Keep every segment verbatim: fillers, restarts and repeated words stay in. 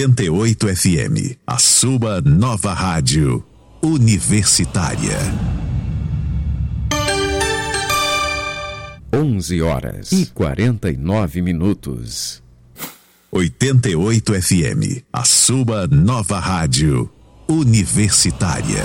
oitenta e oito F M, a sua nova rádio universitária. onze horas e quarenta e nove minutos. oitenta e oito F M, a sua nova rádio universitária.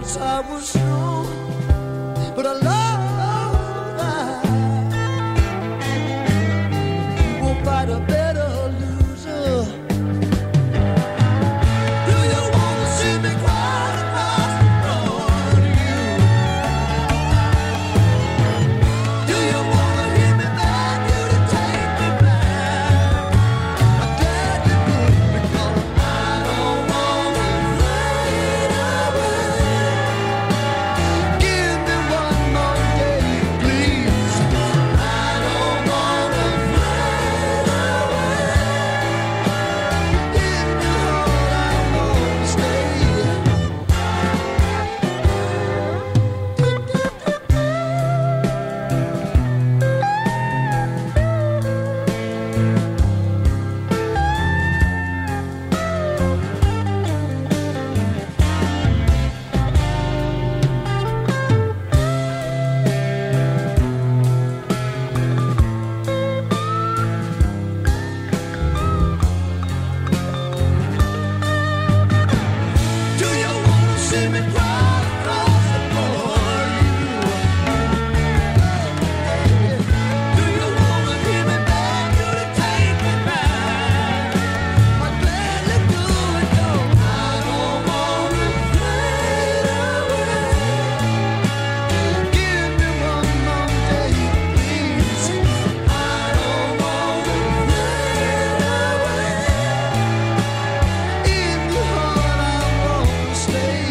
I was wrong, but I love that. Won't fight a better loser. Do you wanna see me cry across the floor to you? Do you wanna hear me beg you to take me back? I'm glad you would, because I don't wanna fade away. Give me one more day, please. I don't wanna fade away. In your heart I wanna stay. Do you wanna see me cry across the floor? Do you wanna hear me beg you to take me back? I'd gladly do it, though I don't wanna fade away. Give me one more day, please. I don't wanna fade away. In your heart I wanna stay.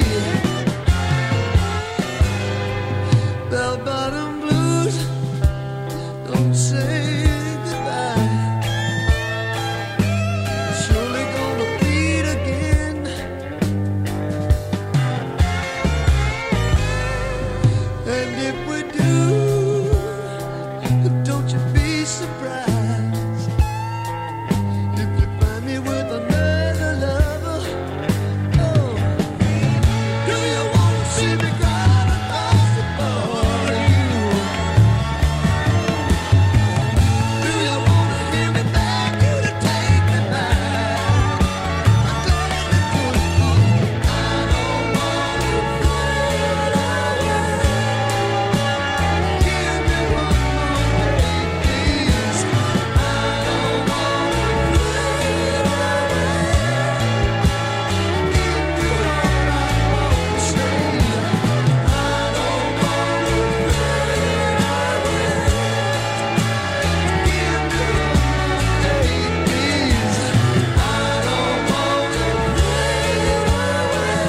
Bell bottom blues, don't say goodbye. Surely gonna bleed again. And if we do, don't you be surprised if you find me with another lover. Oh, do you wanna see me cry across the floor? Do you wanna hear me beg you to take me back? I'm glad you could, I don't wanna fade away. Give me one more day, please. I don't wanna fade away. In your heart I wanna stay. I don't wanna fade away. Give me one more day, please. I don't wanna fade away.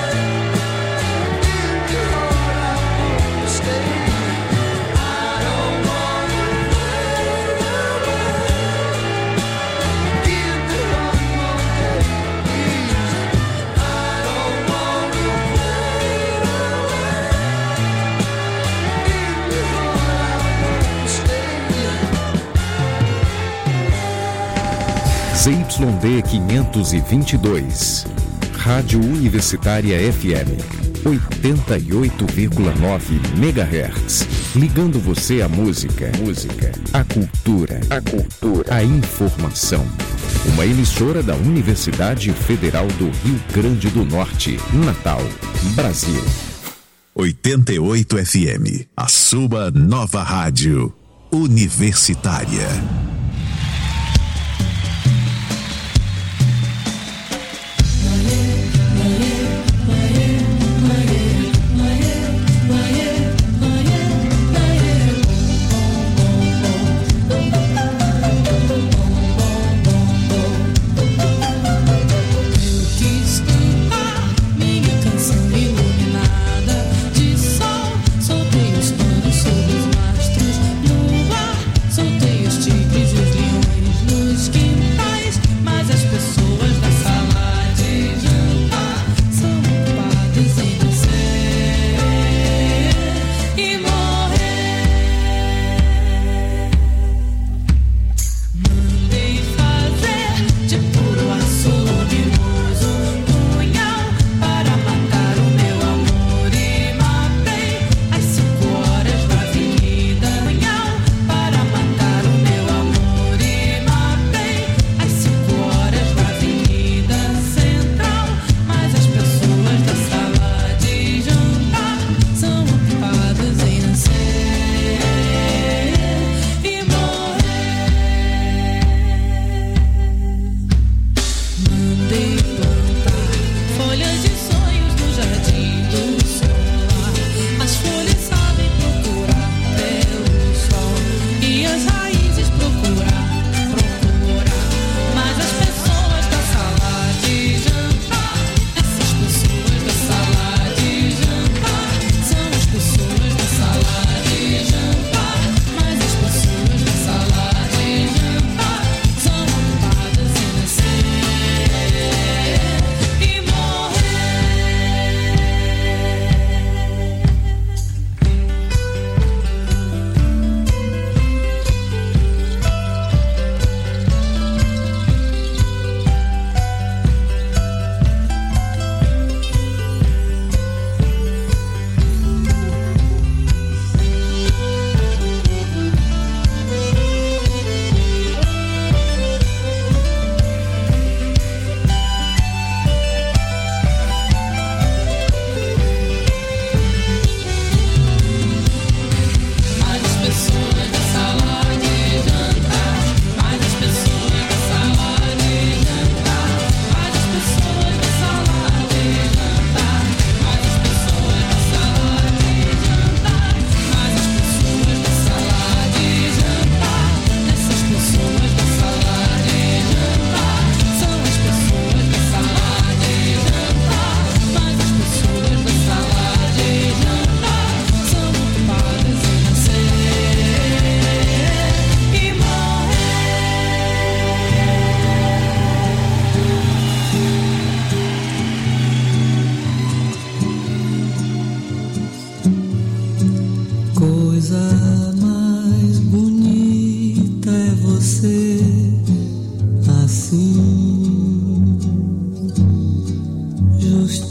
In your heart I wanna stay. I don't wanna fade away. Give me one more day, please. I don't wanna fade away. In your heart I wanna stay. Z Y D quinhentos e vinte e dois, Rádio Universitária F M, oitenta e oito vírgula nove megahertz, ligando você à música, música, à cultura, a cultura, a informação. Uma emissora da Universidade Federal do Rio Grande do Norte, Natal, Brasil. oitenta e oito F M, a sua nova rádio universitária. Quis cantar minha canção iluminada de sol. Soltei os panos sobre os mastros no ar. Soltei os tigres e os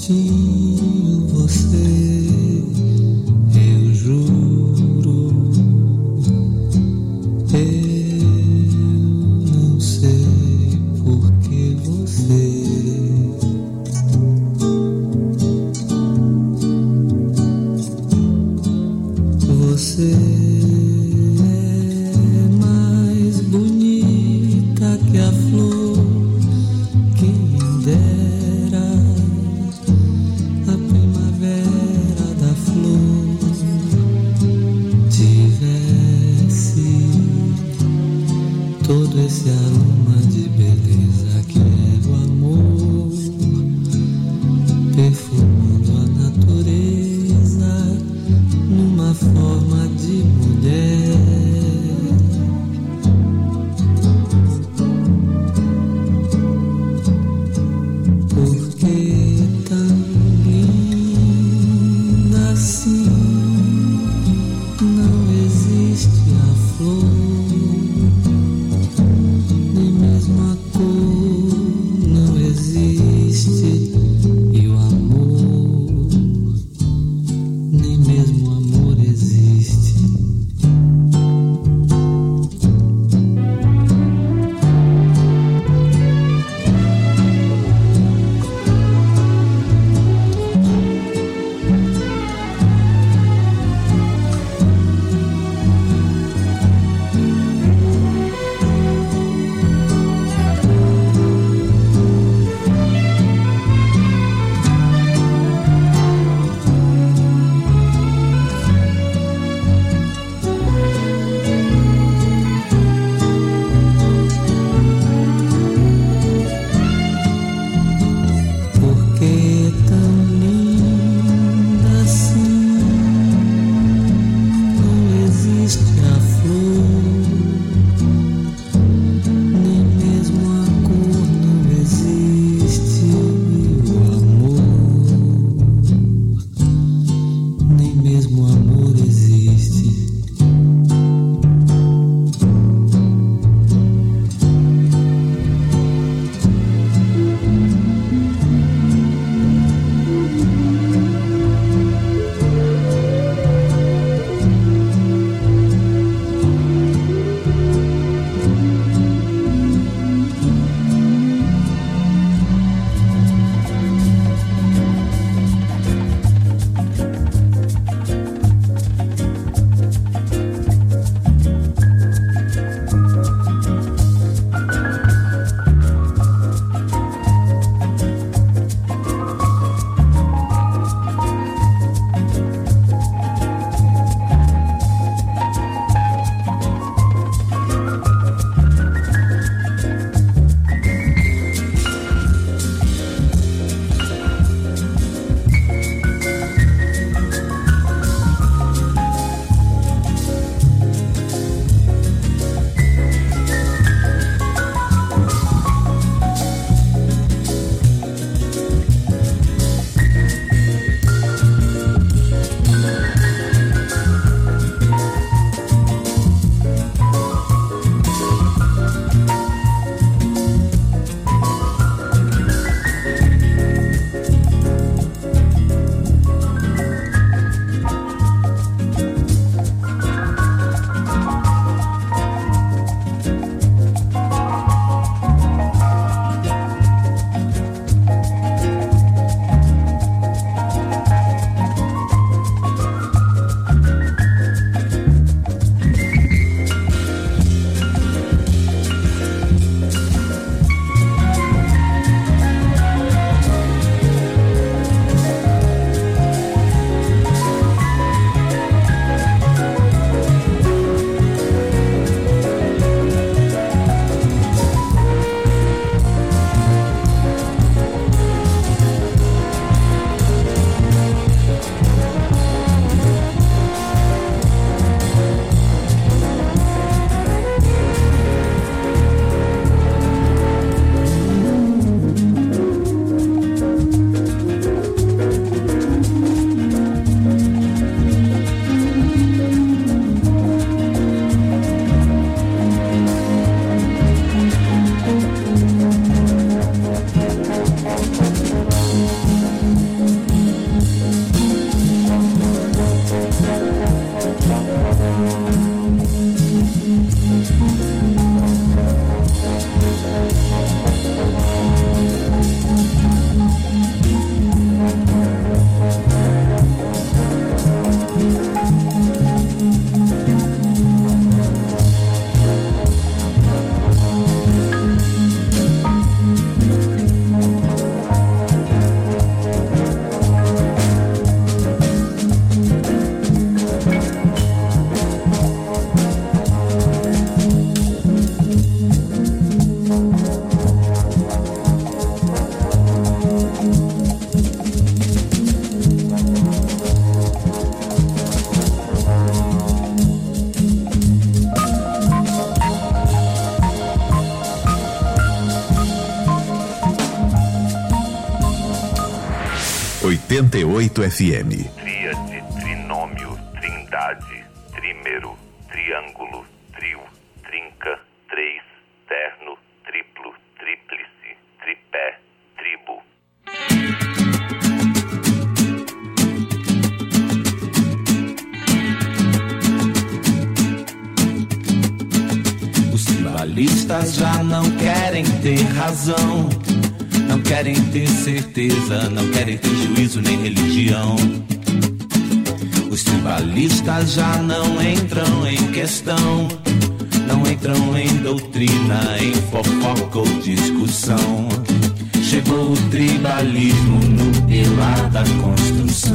jeitinho você, eu juro, eu não sei por que você Você é mais bonita que a flor, quem dera oitenta e oito F M. Tríade, trinômio, trindade, trímero, triângulo, trio, trinca, três, terno, triplo, tríplice, tripé, tribo. Os tribalistas já não querem ter razão, não querem ter certeza, não querem ter juízo nem religião. Os tribalistas já não entram em questão, não entram em doutrina, em fofoca ou discussão. Chegou o tribalismo no pilar da construção.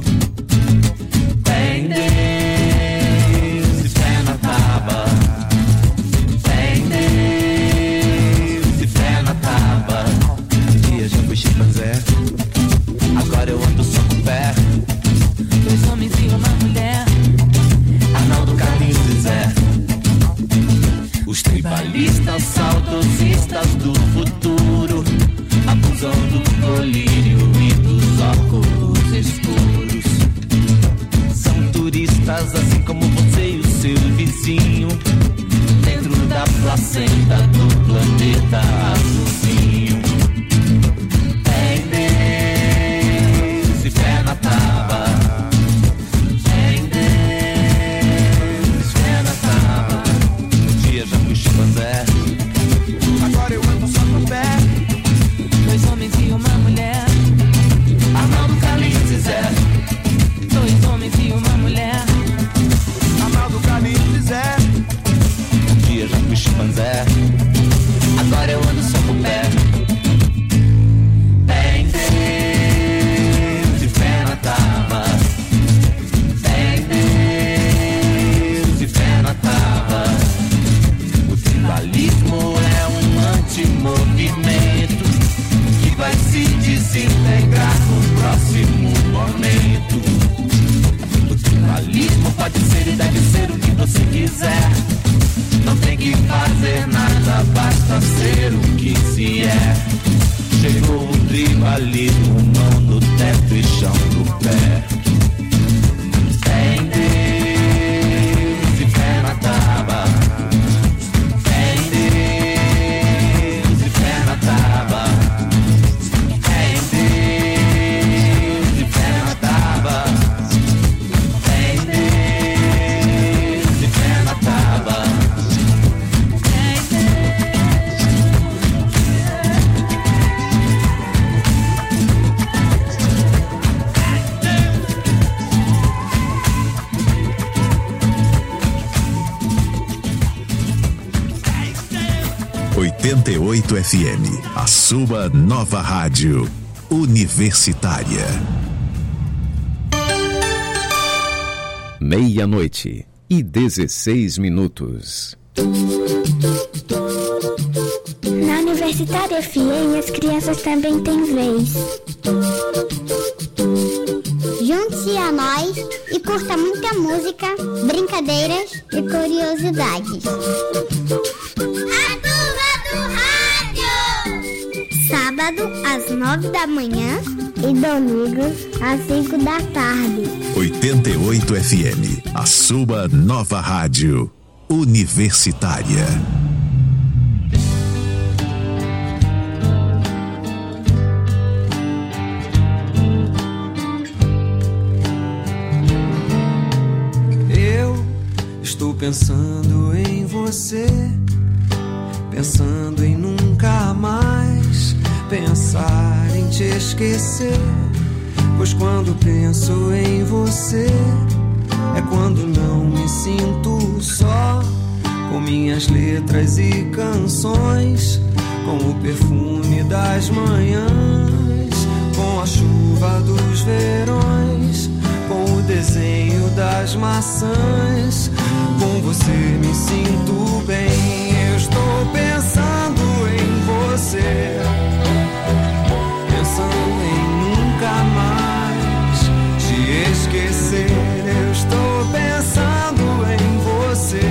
Tem Deus e fé na tábua, tem Deus e fé na tábua. Um dia já fui chimpanzé, agora eu ando só com pé. Dois homens e uma mulher, Arnaldo, Carlinhos e Zé. Os tribalistas saudosistas do futuro abusam do colírio e dos óculos escuros. São turistas assim como você e o seu vizinho, dentro da placenta do planeta azulzinho. Tem Deus e fé na tábua, tem Deus e fé na tábua. Um dia já fui chimpanzé, agora eu ando só com pé. dois homens e uma mulher, Arnaldo, Carlinhos e Zé. dois homens e uma mulher, Arnaldo, Carlinhos e Zé. Um dia já fui chimpanzé, agora eu ando só com pé. Tem Deus e fé na tábua, tem Deus e fé na tábua. O tribalismo é um antimovimento que vai se desintegrar no próximo momento. O tribalismo pode ser e deve ser o que você quiser. Não tem que fazer nada, basta ser o que se é. Chegou o tribalismo, mão no teto e chão do pé. Tem Deus e fé na tábua, tem Deus e fé na tábua, tem Deus e fé na tábua, tem Deus e fé na tábua. oitenta e oito F M, a sua nova rádio universitária. Meia-noite e dezesseis minutos. Na Universitária F M, as crianças também têm vez. Junte-se a nós e curta muita música, brincadeiras e curiosidades. A Turma do Rádio! Sábado, às nove da manhã e domingo, às cinco da tarde. oitenta e oito F M, a sua nova rádio universitária. Eu estou pensando em você, pensando em nunca mais pensar em te esquecer. Pois quando penso em você, é quando não me sinto só, com minhas letras e canções, com o perfume das manhãs, com a chuva dos verões, com o desenho das maçãs. Com você me sinto bem. Eu estou pensando em você, pensando em nunca mais te esquecer. Eu estou pensando em você,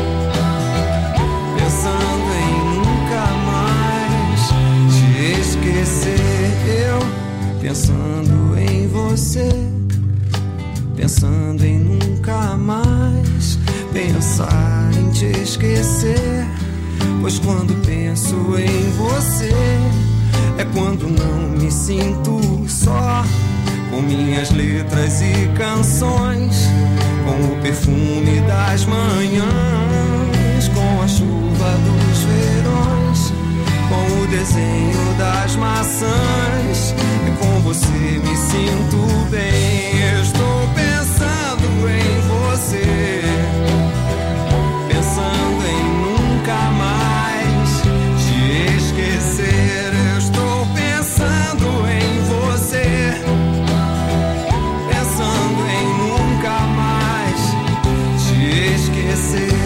pensando em nunca mais te esquecer. Eu pensando em você, pensando em nunca mais pensar em te esquecer. Pois quando penso em você, é quando não me sinto só, com minhas letras e canções, com o perfume das manhãs, com a chuva dos verões, com o desenho das maçãs. É com você me sinto bem. Eu estou pensando em você, pensando em nunca mais te esquecer. Eu estou pensando em você, pensando em nunca mais te esquecer.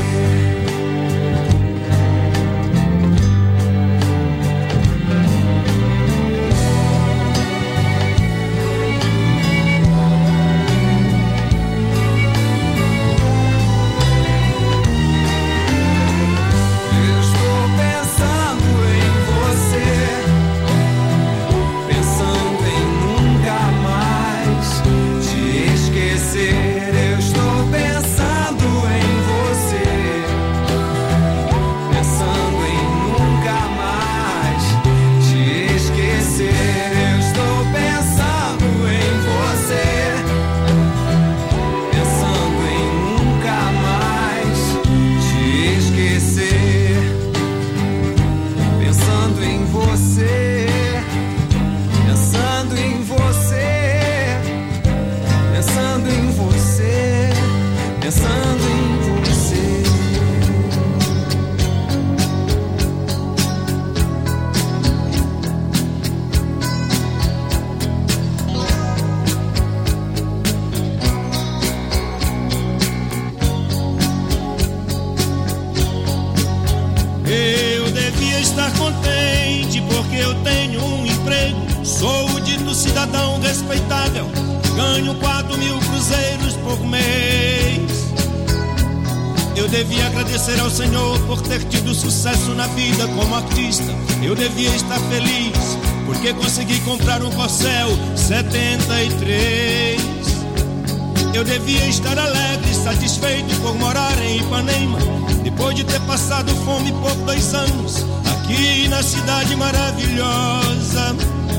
Eu devia estar feliz, porque consegui comprar um Corcel setenta e três. Eu devia estar alegre, satisfeito por morar em Ipanema, depois de ter passado fome por dois anos, aqui na cidade maravilhosa.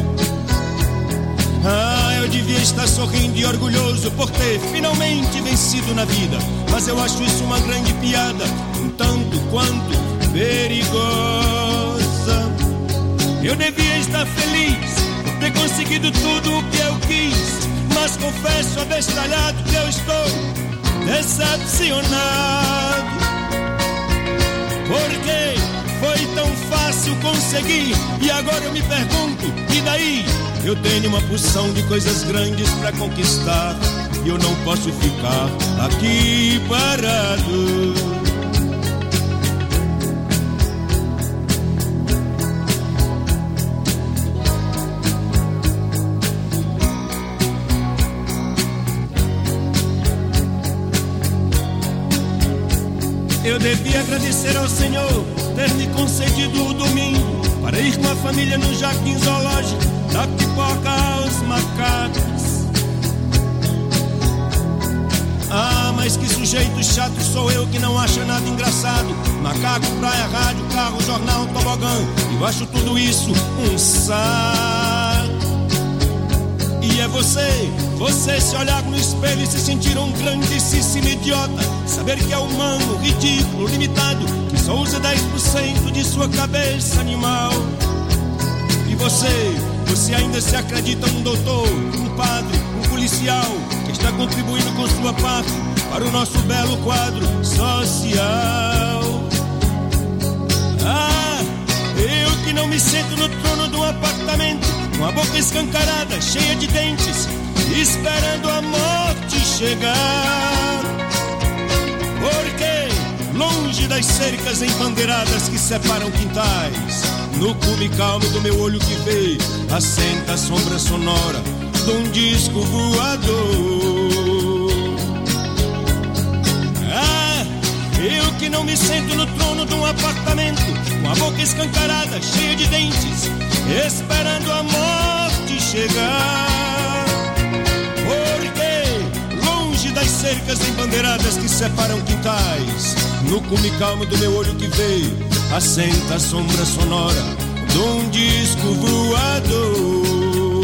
Ah, eu devia estar sorrindo e orgulhoso por ter finalmente vencido na vida, mas eu acho isso uma grande piada, um tanto quanto perigosa. Eu devia estar feliz por ter conseguido tudo o que eu quis, mas confesso abestalhado que eu estou decepcionado. Porque foi tão fácil conseguir e agora eu me pergunto, e daí? Eu tenho uma porção de coisas grandes pra conquistar e eu não posso ficar aqui parado. Eu devia agradecer ao Senhor ter me concedido o domingo para ir com a família no jardim zoológico, da pipoca aos macacos. Ah, mas que sujeito chato sou eu que não acha nada engraçado. Macaco, praia, rádio, carro, jornal, tobogã. Eu acho tudo isso um saco. E é você, você se olhar no espelho e se sentir um grandíssimo idiota. Saber que é humano, ridículo, limitado, que só usa dez por cento de sua cabeça animal. E você, você ainda se acredita um doutor, um padre, um policial, que está contribuindo com sua parte para o nosso belo quadro social. Ah, eu que não me sento no trono de um apartamento, com a boca escancarada, cheia de dentes, esperando a morte chegar. Porque, longe das cercas embandeiradas que separam quintais, no cume calmo do meu olho que vê, assenta a sombra sonora de um disco voador. Ah, eu que não me sento no trono de um apartamento, com a boca escancarada, cheia de dentes, esperando a morte chegar. separam quintais. No cume calmo do meu olho que vê, assenta a sombra sonora de um disco voador.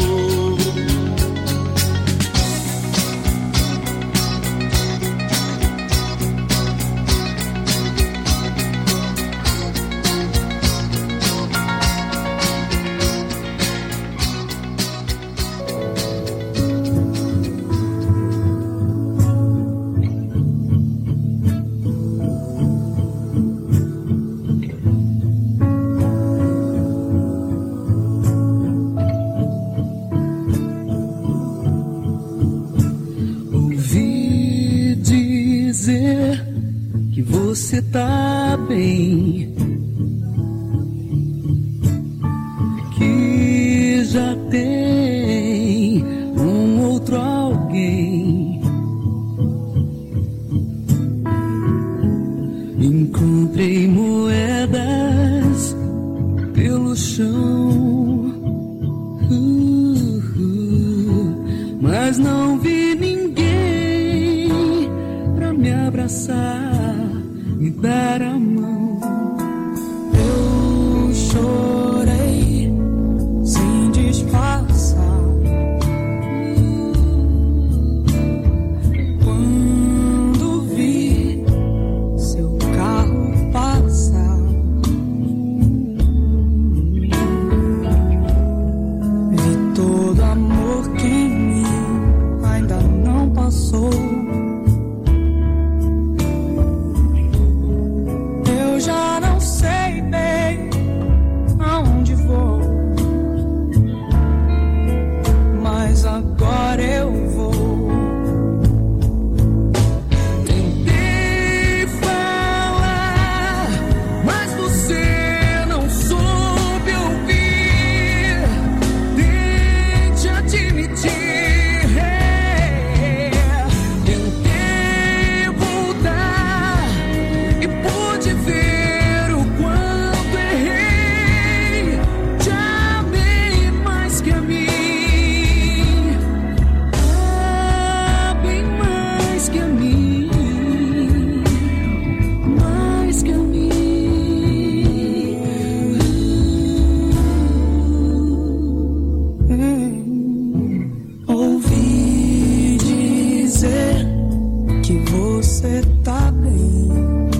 Você tá bem, que já tem um outro alguém. Encontrei moedas pelo chão, uh, uh, mas não vi ninguém pra me abraçar, me dar a mão. Eu chorei sem disfarçar quando vi seu carro passar. Vi todo amor que em mim ainda não passou. Já não sei bem aonde vou, mas agora eu vou. Tentei falar, mas você não soube ouvir. Tente admitir. Tentei voltar e pude ver você tá bem,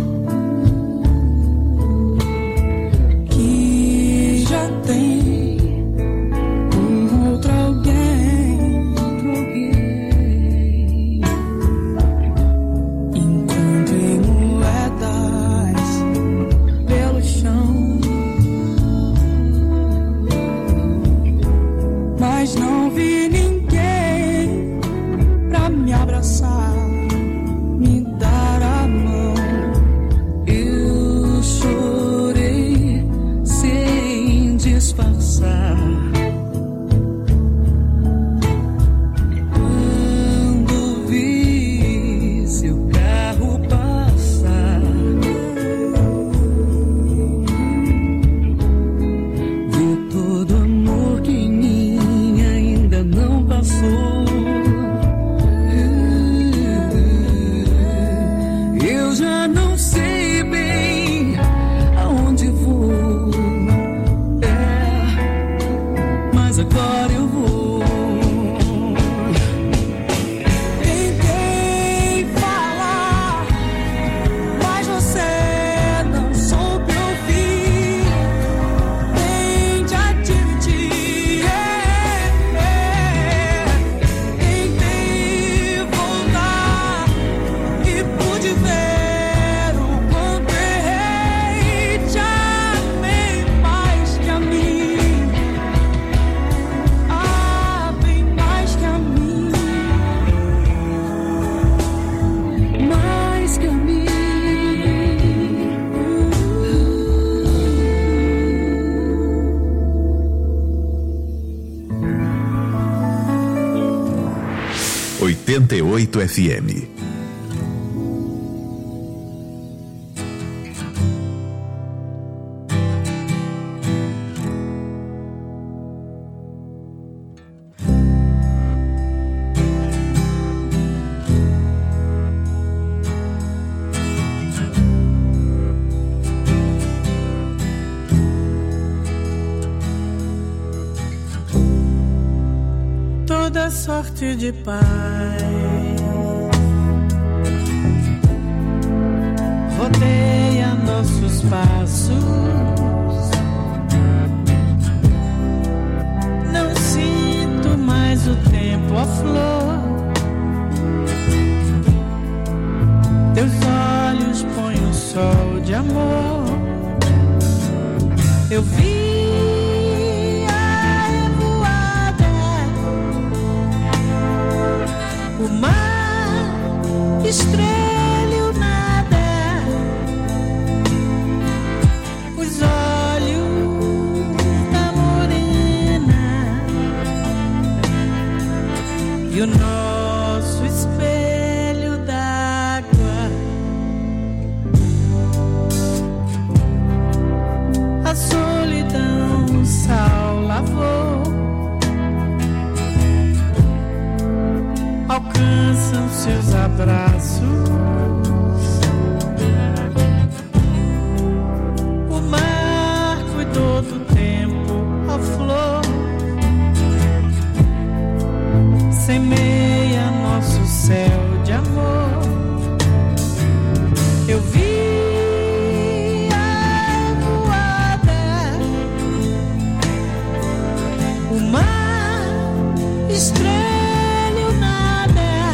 que já tem um outro alguém, outro alguém. Encontrei moedas pelo chão, mas não vi ninguém pra me abraçar, me dar a mão. Eu chorei sem disfarçar quando vi seu carro passar. Vi todo amor que em mim ainda não passou. Eu já não sei bem aonde vou, é, mas agora eu vou. Tentei falar, mas você não soube ouvir. Tente admitir. Tentei voltar e pude ver. oitenta e oito F M. toda sorte de paz. Rodeia nossos passos. Não sinto mais o tempo a flor. Teus olhos põem o sol de amor. Eu vi a revoada, o mar estrela o nada, os olhos da morena e o nosso espelho d'água. A solidão o sal lavou, alcançam seus abraços. O mar cuidou do tempo, a flor semeia nosso céu de amor. Eu vi estrela o nada,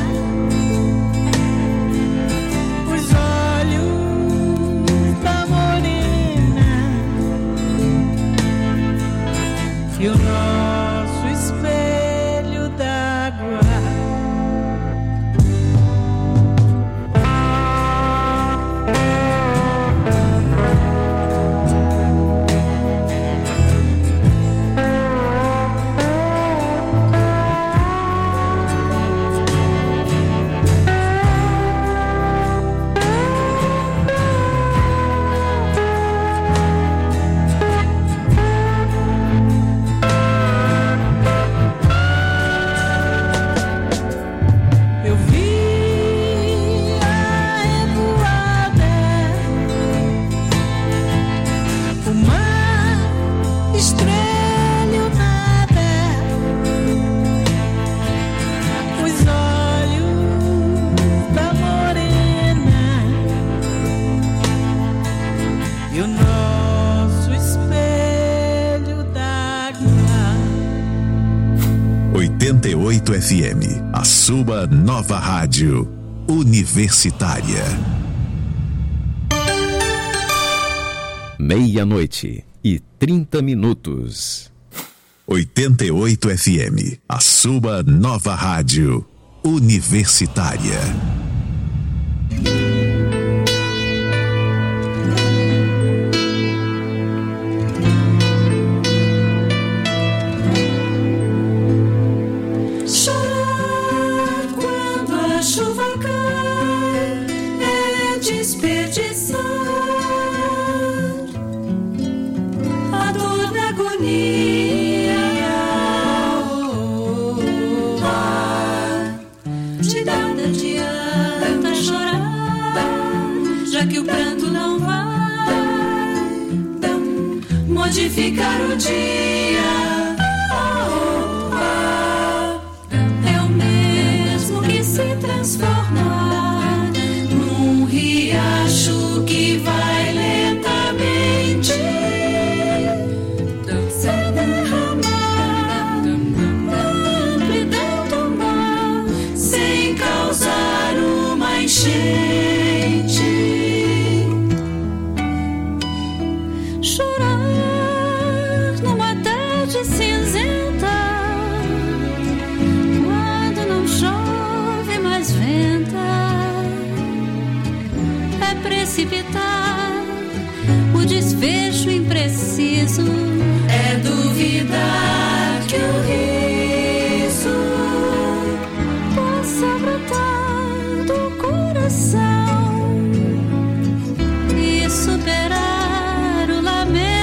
os olhos da morena e o nosso espelho d'água. oitenta e oito F M, a sua nova rádio universitária. Meia-noite e trinta minutos. oitenta e oito F M, a sua nova rádio universitária. Modificar o dia, oh, oh, oh, é o mesmo que se transforma num riacho que vai lentamente se derramar na amplidão do mar sem causar uma enchente. Cinzenta, quando não chove mais venta, é precipitar o desfecho impreciso, é duvidar que o riso possa brotar do coração e superar o lamento.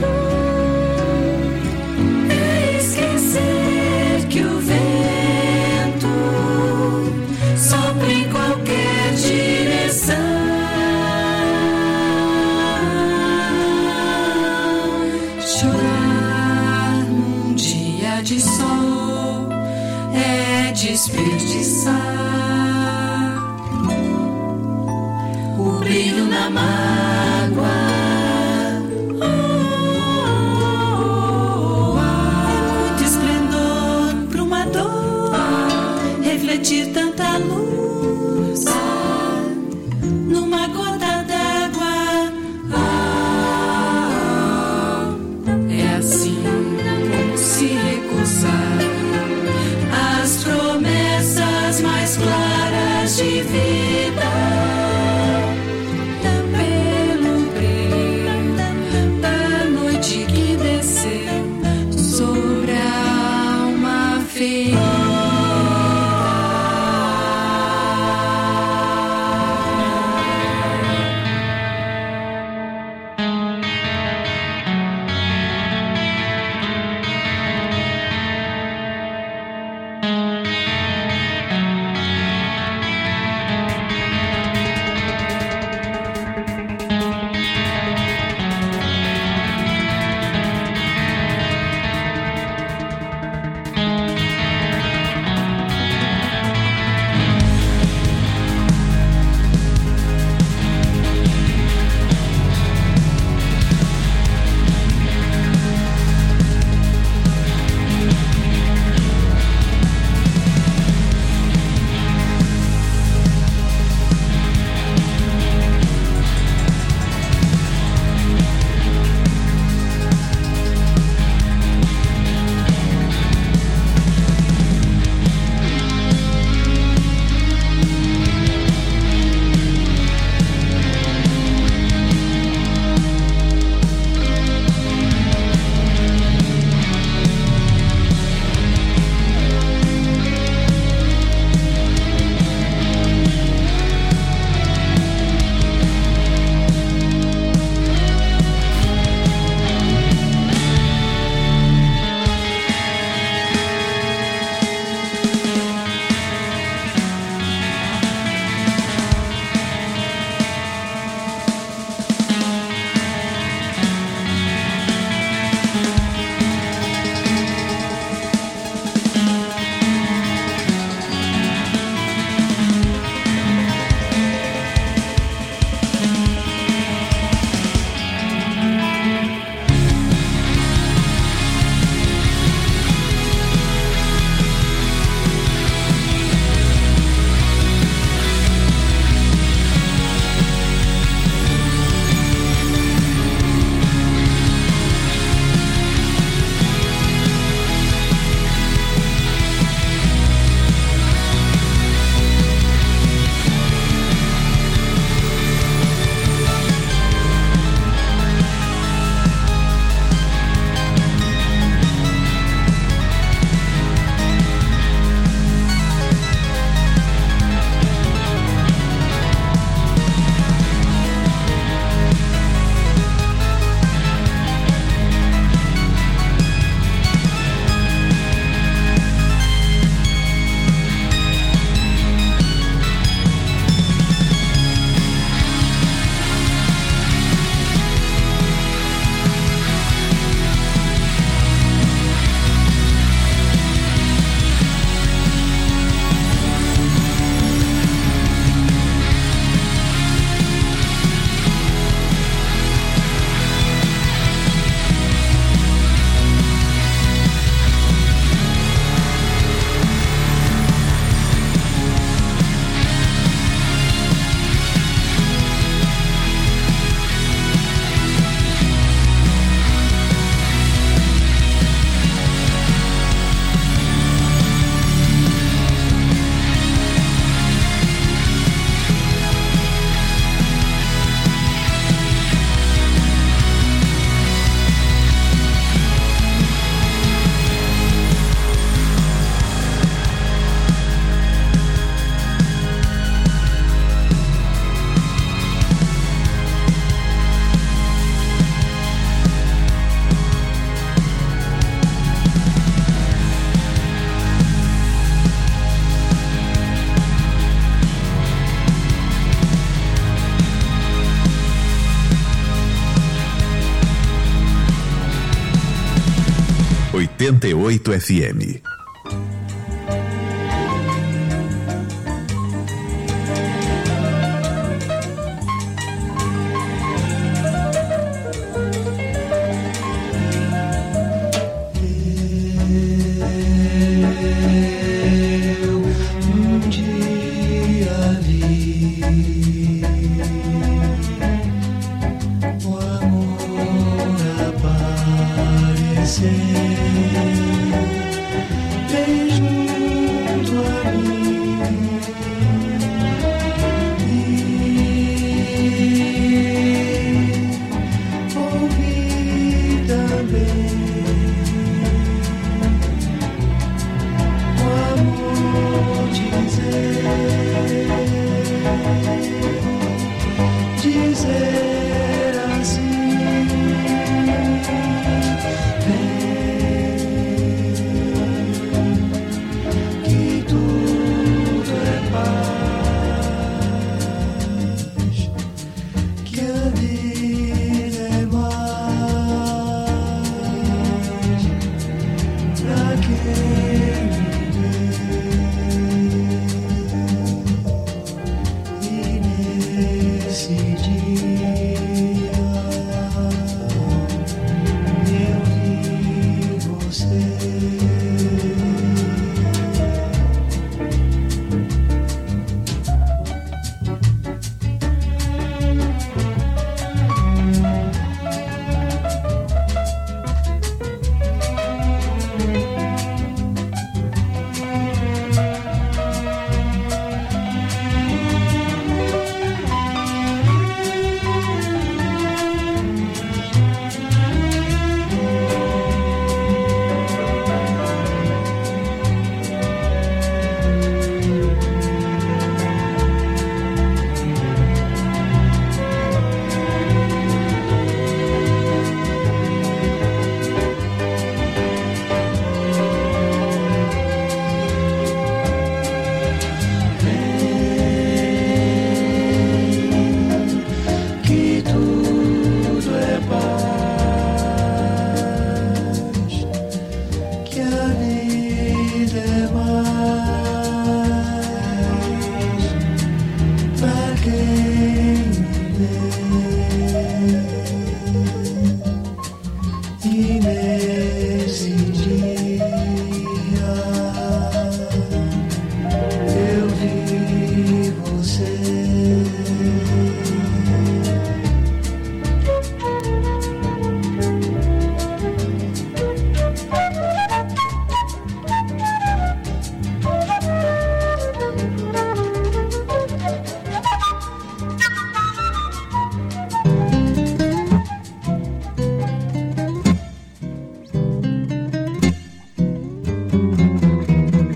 Que o vento sopra em qualquer direção. Chora desperdiçar o brilho na mágoa. Oh, é muito esplendor pra uma dor refletir tanta luz numa gota d'água. É assim como se recusar as promessas mais claras de vida, pelo brilho da noite que desceu sobre a alma ferida. oitenta e oito F M. ver.